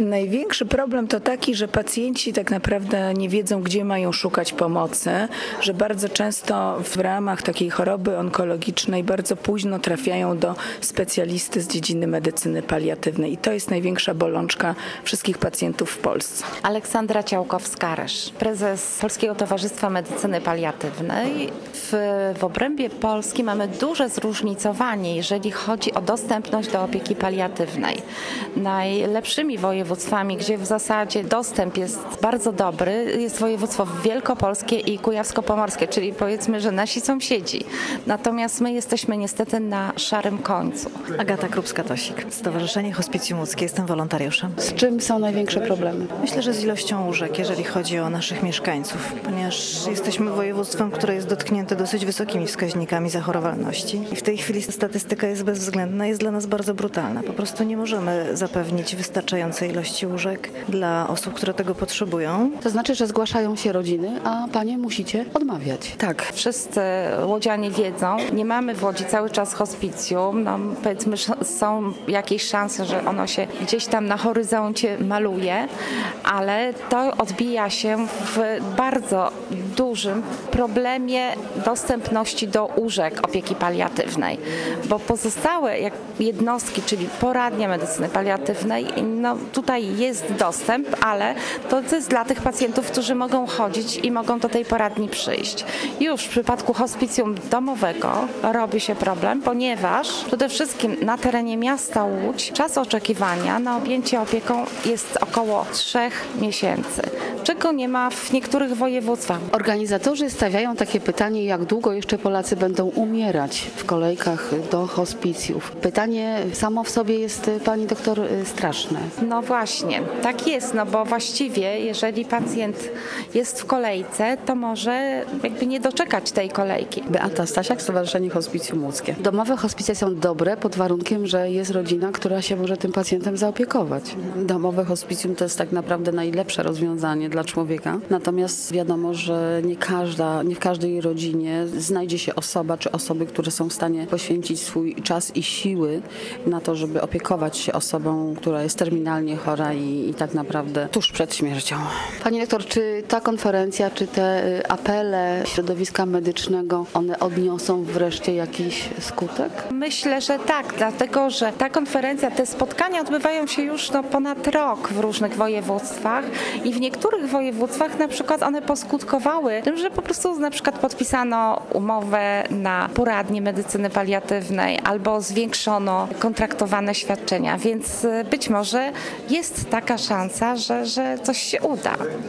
Największy problem to taki, że pacjenci tak naprawdę nie wiedzą, gdzie mają szukać pomocy, że bardzo często w ramach takiej choroby onkologicznej bardzo późno trafiają do specjalisty z dziedziny medycyny paliatywnej i to jest największa bolączka wszystkich pacjentów w Polsce. Aleksandra Ciałkowska-Rysz, prezes Polskiego Towarzystwa Medycyny Paliatywnej. W obrębie Polski mamy duże zróżnicowanie, jeżeli chodzi o dostępność do opieki paliatywnej. Najlepszymi województwami, gdzie w zasadzie dostęp jest bardzo dobry, jest województwo wielkopolskie i kujawsko-pomorskie, czyli powiedzmy, że nasi sąsiedzi. Natomiast my jesteśmy niestety na szarym końcu. Agata Krupska-Tosik, Stowarzyszenie Hospicjum Łódzkie, jestem wolontariuszem. Z czym są największe problemy? Myślę, że z ilością łóżek, jeżeli chodzi o naszych mieszkańców, ponieważ jesteśmy województwem, które jest dotknięte dosyć wysokimi wskaźnikami zachorowalności. I w tej chwili statystyka jest bezwzględna, jest dla nas bardzo brutalna. Po prostu nie możemy zapewnić wystarczającej ilości łóżek dla osób, które tego potrzebują. To znaczy, że zgłaszają się rodziny, a panie musicie odmawiać. Tak, wszyscy łodzianie wiedzą, nie mamy w Łodzi cały czas hospicjum, powiedzmy, że są jakieś szanse, że ono się gdzieś tam na horyzoncie maluje, ale to odbija się w bardzo dużym problemie dostępności do łóżek opieki paliatywnej, bo pozostałe jednostki, czyli poradnia medycyny paliatywnej, tutaj jest dostęp, ale to jest dla tych pacjentów, którzy mogą chodzić i mogą do tej poradni przyjść. Już w przypadku hospicjum domowego robi się problem, ponieważ przede wszystkim na terenie miasta Łódź czas oczekiwania na objęcie opieką jest około 3 miesięcy, czego nie ma w niektórych województwach. Organizatorzy stawiają takie pytanie, jak długo jeszcze Polacy będą umierać w kolejkach do hospicjów. Pytanie samo w sobie jest, pani doktor, straszne. No właśnie, tak jest, bo właściwie jeżeli pacjent jest w kolejce, to może nie doczekać tej kolejki. Beata Stasiak, Stowarzyszenie Hospicjum Łódzkie. Domowe hospicja są dobre pod warunkiem, że jest rodzina, która się może tym pacjentem zaopiekować. Domowe hospicjum to jest tak naprawdę najlepsze rozwiązanie dla człowieka. Natomiast wiadomo, że nie w każdej rodzinie znajdzie się osoba czy osoby, które są w stanie poświęcić swój czas i siły na to, żeby opiekować się osobą, która jest terminalnie chora i tak naprawdę tuż przed śmiercią. Pani doktor, czy ta konferencja, czy te apele środowiska medycznego, one odniosą wreszcie jakiś skutek? Myślę, że tak, dlatego że ta konferencja, te spotkania odbywają się już ponad rok w różnych województwach i w niektórych województwach na przykład one poskutkowały tym, że po prostu na przykład podpisano umowę na poradnię medycyny paliatywnej albo zwiększono kontraktowane świadczenia, więc być może jest taka szansa, że coś się uda.